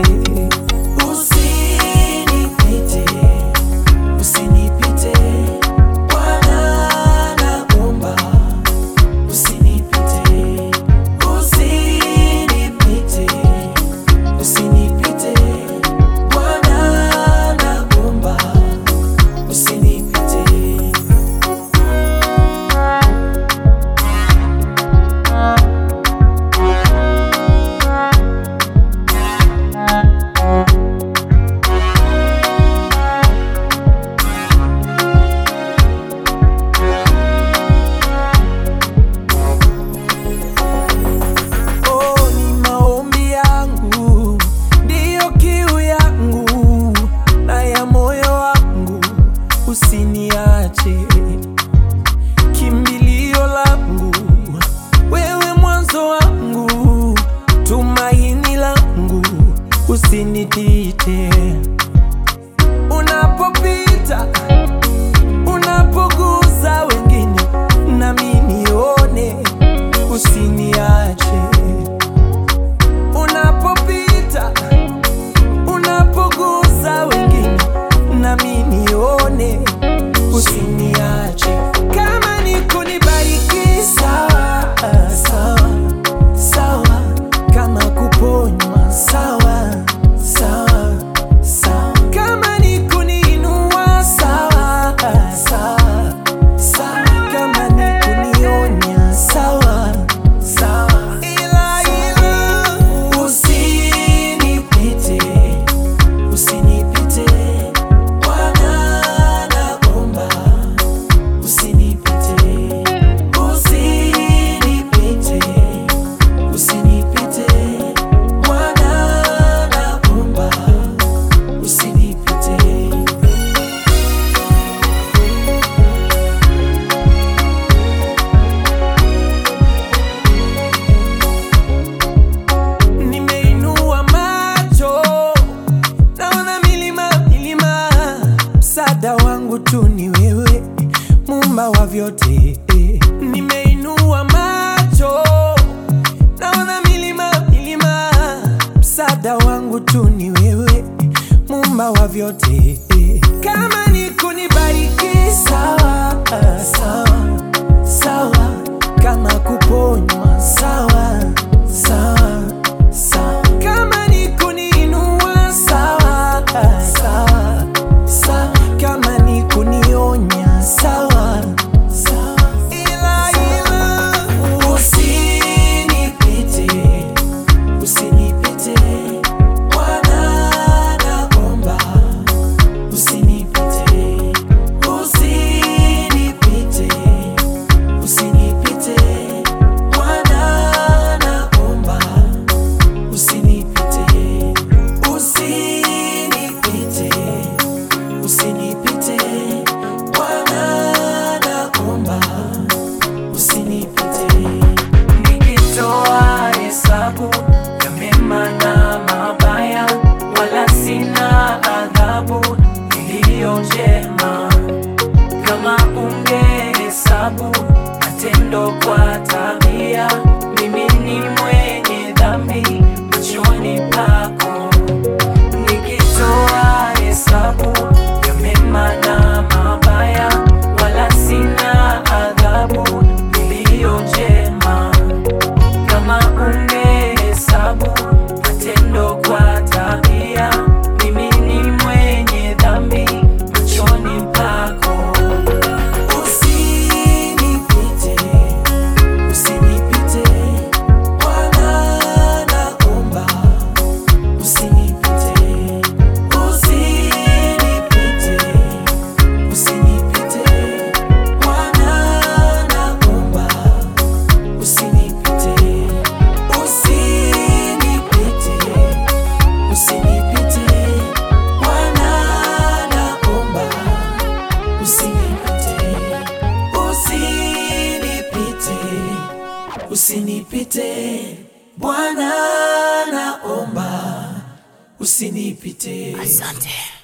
usinipite, usinipite. Bwana naomba usinipite, usinipite, usinipite. Bwana naomba usinipite. Usiniache, kimbilio langu, wewe mwanzo wangu, tumaini langu, usinipite. Unapopita, unapogusa wengine, nami nione, usiniache. Unapopita, unapogusa wengine, nami nione, usiniache. Kama ni kunibariki sawa, sawa, sawa. Kama kuponywa sawa, sawa, sawa. Kama ni kuniinua sawa, sawa, sawa. Kama ni kunionya sawa, sawa. Ila usinipite, usinipite. Msaada wangu tu ni wewe, Muumba wa vyote. Nimeinua macho, naona milima, milima. Msaada wangu tu ni wewe, Muumba wa vyote. Kama ni kunibariki sawa, sawa, sawa. Kama kuponywa sawa, sawa, sawa. Kama ni kuniinua sawa, sawa, sawa. Kama ni kunionya sawa, sawa. Ila usinipite, usinipite. Bwana naomba usinipite, usinipite, usinipite. Bwana naomba usinipite, usinipite, usinipite. Bwana naomba usinipite. Nikitoa hesabu ya mema na mabaya, wala sina adhabu iliyo njema. Kama ungehesabu matendo kwa tabia, mimi ni mwenye dhambi machoni pako. Nikitoa hesabu ya mema na mabaya, wala sina adhabu iliyo njema. Kama ungehesabu matendo kwa tabia, mimi ni mwenye dhambi machoni pako. Usinipite, usinipite. Bwana naomba usinipite, usinipite, usinipite. Bwana naomba usinipite, usinipite, usinipite. Bwana naomba usinipite, usinipite, usinipite. Bwana naomba usinipite. Asante.